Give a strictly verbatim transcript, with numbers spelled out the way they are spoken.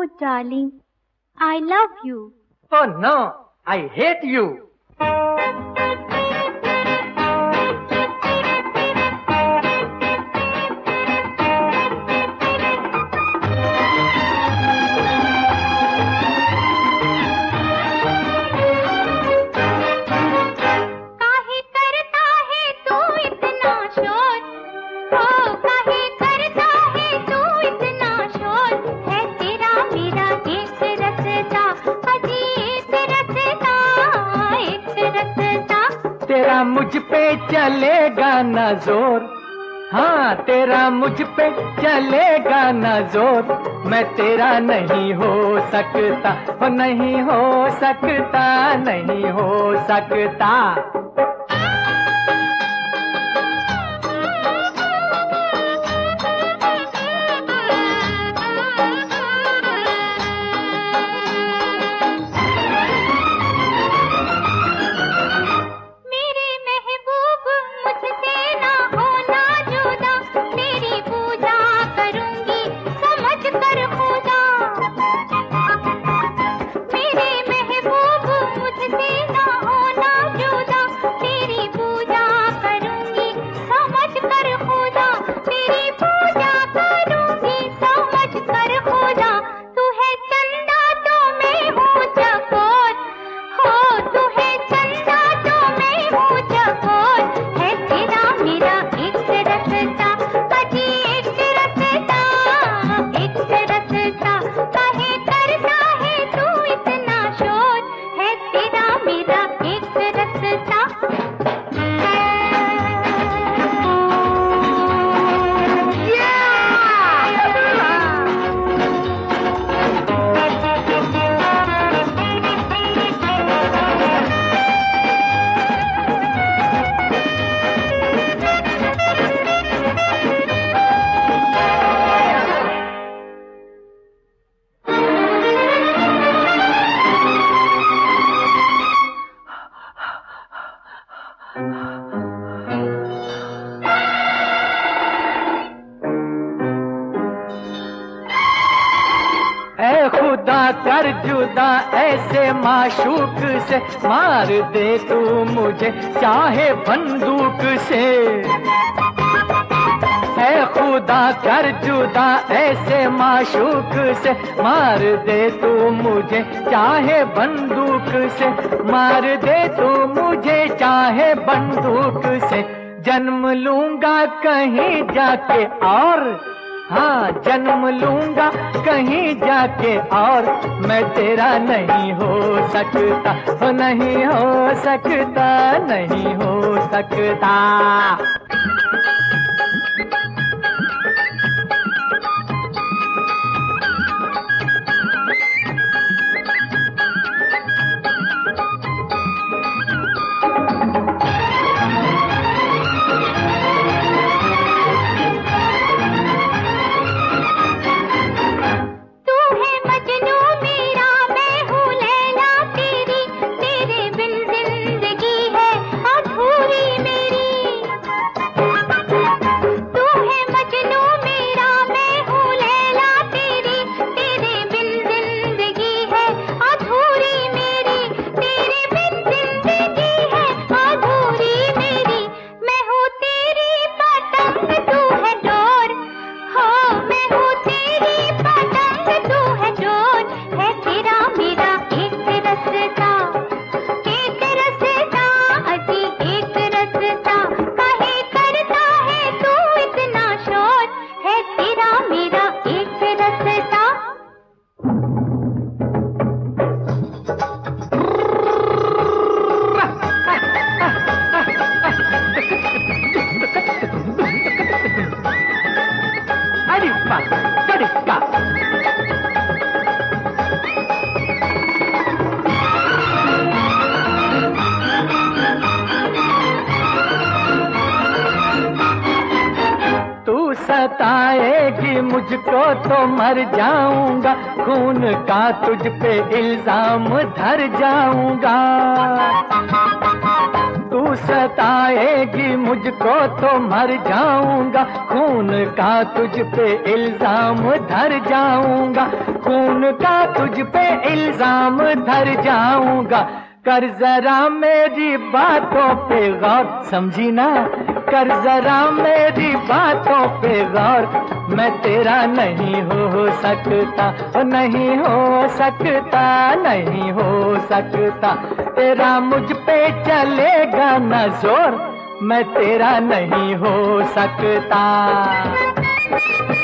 darling, I love you. Oh no, I hate you. तेरा मुझ पे चलेगा ना जोर, हाँ तेरा मुझ पे चलेगा ना जोर, मैं तेरा नहीं हो सकता, हो नहीं हो सकता, नहीं हो सकता। खुदा कर जुदा ऐसे माशूक से, मार दे तू मुझे चाहे बंदूक से। ऐ खुदा कर जुदा ऐसे माशूक से, मार दे तू मुझे चाहे बंदूक से, मार दे तू मुझे चाहे बंदूक से। जन्म लूंगा कहीं जाके और, हाँ जन्म लूंगा कहीं जाके और, मैं तेरा नहीं हो सकता, हो नहीं हो सकता, नहीं हो सकता। सताएगी मुझको तो मर जाऊंगा, खून का तुझ पे इल्जाम धर जाऊंगा। तू सताएगी मुझको तो मर जाऊंगा, खून का तुझ पे इल्जाम धर जाऊंगा, खून का तुझ पे इल्जाम धर जाऊंगा। कर जरा मेरी बातों पे गौर, समझी ना, कर जरा मेरी बातों पे गौर। मैं तेरा नहीं हो सकता, नहीं हो सकता, नहीं हो सकता। तेरा मुझ पे चलेगा न जोर, मैं तेरा नहीं हो सकता।